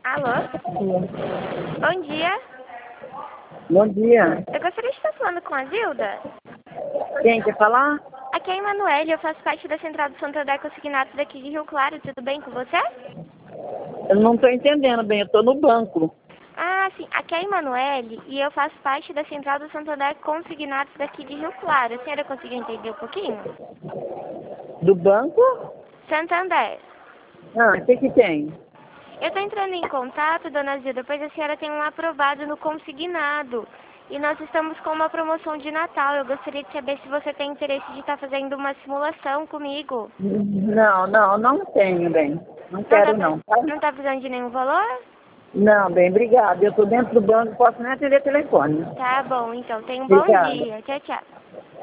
Alô? Bom dia. Bom dia. Eu gostaria de estar falando com a Zilda. Quem quer falar? Aqui é a Emanuele, eu faço parte da Central do Santander Consignados daqui de Rio Claro. Tudo bem com você? Eu não estou entendendo bem, eu estou no banco. Ah, sim. Aqui é a Emanuele e eu faço parte da Central do Santander Consignados daqui de Rio Claro. A senhora conseguiu entender um pouquinho? Do banco? Santander. Ah, o que tem? Eu estou entrando em contato, dona Zilda, pois a senhora tem um aprovado no consignado. E nós estamos com uma promoção de Natal. Eu gostaria de saber se você tem interesse de estar fazendo uma simulação comigo. Não tenho, bem. Não quero não, tá? Não está precisando de nenhum valor? Não, bem, obrigada. Eu estou dentro do banco, posso nem atender telefone. Tá bom, então. Tenha um bom Obrigada. dia. Tchau, tchau.